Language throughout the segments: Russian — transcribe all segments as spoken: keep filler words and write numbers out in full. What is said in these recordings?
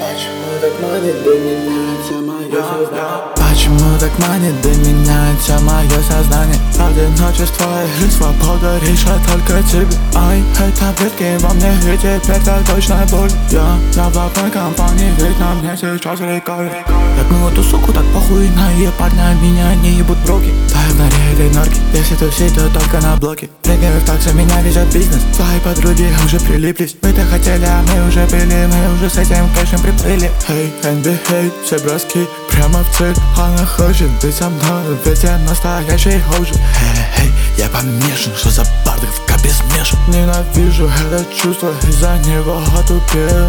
Почему так манит до меня вся моё сознание? Почему так манит до меня вся моё сознание? Одиночество и жизнь, свобода решат только тебе. Ай, это таблетки во мне, и теперь так точно боль. Я, я в одной компании, ведь на мне сейчас рекорд. Одну эту суку так похуй на ее парня, меня не ебут броки. Дай в норе этой норки, если тусить, то только на блоке. Прыгаю в такси, меня везет бизнес. Твои подруги уже прилиплись. Вы-то хотели, а мы уже были, мы уже с этим кэшем приплыли. Эй, эн би эй, все броски прямо в цель. Она хочет быть со мной, ведь я настоящий ходжи. Эй, я помешан, что за бардак в капе смешан. Ненавижу это чувство, из-за него отупел.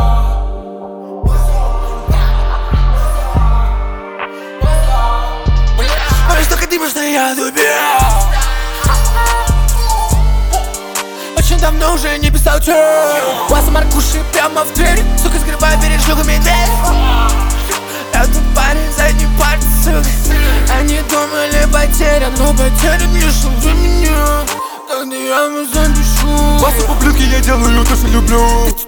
Ой, столько дыма, что я отупел. Очень давно уже не писал чё. Глаза Маркуши прямо в дверь. Сука, скрывай перед шлюхами дверь. Этот парень задний парень, сука. Они думали потерян, но потерян лишь за меня. Тогда я ему запишу. Вас по плитке я делаю то, что люблю.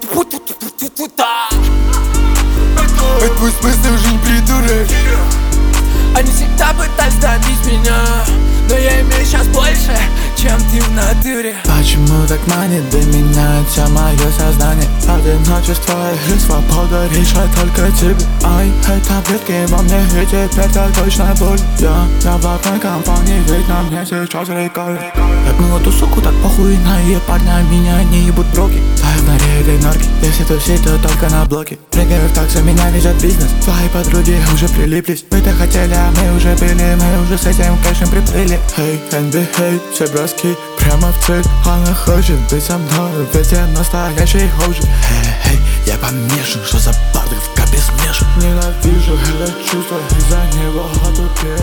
Это твой смысл, жизнь, придурок. Они всегда пытались добить меня, но я имею сейчас больше, чем ты в натуре. Почему так манит до меня вся моё сознание? Одиночество и жизнь, свобода решат только тебе. Ай, это таблетки во мне, и теперь так точно боль. Я, я в одной компании, ведь на мне сейчас рекорд. Одну эту суку так похуй на ее парня, меня не ебут броки. Дай в норе этой норки, если тусить, то только на блоке. Прыгаю в такси, меня везет бизнес. Твои подруги уже прилиплись. Вы-то хотели, а мы уже были, мы уже с этим кэшем приплыли. Эй, эн би эй, все броски прямо в цель. Она хочет быть со мной, ведь я настоящий ходжи. Эй, я помешан, что за бардак в капе смешан. Ненавижу это чувство, из-за него отупел.